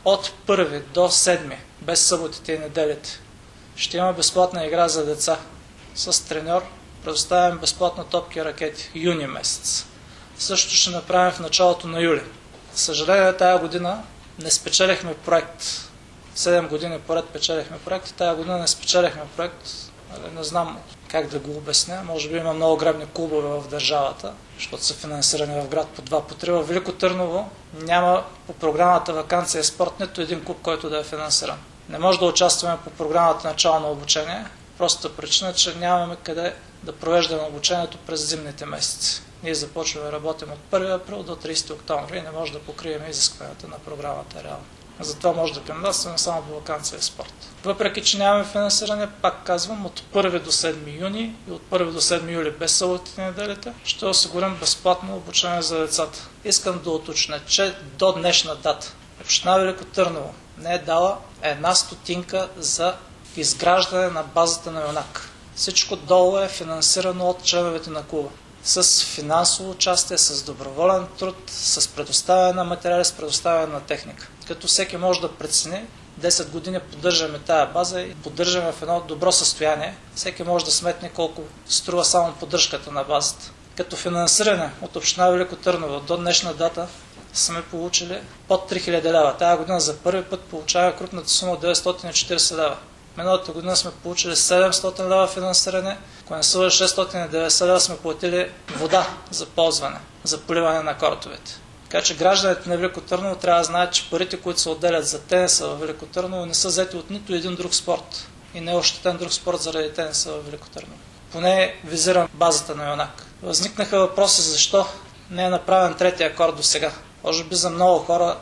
от 1 до 7, без съботите и неделите, ще има безплатна игра за деца с треньор. Предоставяме безплатно топки и ракети. Юни месец. Също ще направим в началото на юли. Съжаление, тая година не спечелихме проект. 7 години поред печелихме проект и тая година не спечелихме проект. Не знам как да го обясня. Може би има много гребни клубове в държавата, защото са финансирани в град по 2, по 3. В Велико Търново няма по програмата Ваканция и спорт нито един клуб, който да е финансиран. Не може да участваме по програмата начално обучение. Простата причина, че нямаме къде да провеждаме обучението през зимните месеци. Ние започваме да работим от 1 април до 30 октомври и не може да покрием изискванията на програмата реално. Затова може да кандидатстваме само по ваканция и спорт. Въпреки че нямаме финансиране, пак казвам, от 1 до 7 юни и от 1 до 7 юли без съботите и неделите ще осигурим безплатно обучение за децата. Искам да уточня, че до днешна дата община Велико Търново не е дала една стотинка за изграждане на базата на юнак. Всичко долу е финансирано от членовете на клуба. С финансово участие, с доброволен труд, с предоставяне на материали, с предоставяне на техника. Като всеки може да прецени, 10 години поддържаме тая база и поддържаме в едно добро състояние. Всеки може да сметне колко струва само поддръжката на базата. Като финансиране от община Велико Търново до днешна дата сме получили под 3000 лева. Тая година за първи път получаваме крупната сума 940 лева. Миналата година сме получили 700 лева финансиране, ако не са 690 лева сме платили вода за ползване, за поливане на кортовете. Така че гражданите на Велико Търново трябва да знаят, че парите, които се отделят за тениса в Велико Търново, не са взети от нито един друг спорт и не е ощетен друг спорт заради тениса в Велико Търново. Поне визирам базата на юнак. Възникнаха въпроси защо не е направен третия акорд до сега. Може би за много хора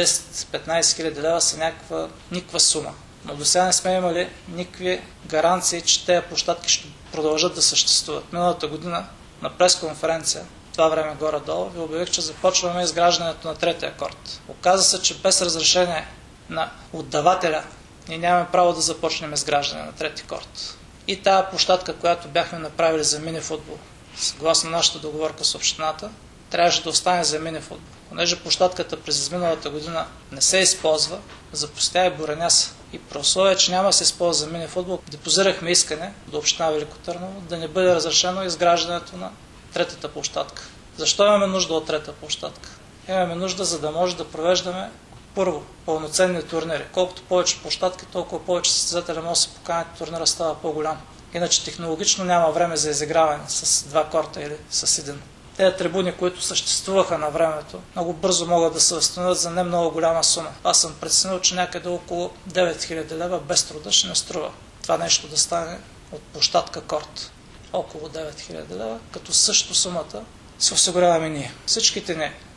10-15 хиляди лева са никаква сума. Но до сега не сме имали никакви гаранции, че тези площадки ще продължат да съществуват. Миналата година на пресконференция, това време горе-долу, ви обявих, че започваме изграждането на третия акорд. Оказа се, че без разрешение на отдавателя ние нямаме право да започнем изграждане на трети акорд. И тая площадка, която бяхме направили за мини-футбол, съгласно нашата договорка с общината, трябваше да остане за мини-футбол. Понеже площадката през изминалата година не се използва, запустя и буреняса. И при условие, че няма да се използва за мини-футбол, депозирахме искане до община Велико Търново да не бъде разрешено изграждането на третата площадка. Защо имаме нужда от трета площадка? Имаме нужда, за да може да провеждаме първо пълноценни турнири. Колкото повече площадки, толкова повече състезатели може да се поканят, турнира става по-голям. Иначе технологично няма време за изиграване с 2 корта или с един. Тези трибуни, които съществуваха на времето, много бързо могат да се възстановят за не много голяма сума. Аз съм преценил, че някъде около 9000 лева без труда ще не струва това нещо да стане от площадка корт. Около 9000 лева, като също сумата се осигуряваме ние. Всичките не.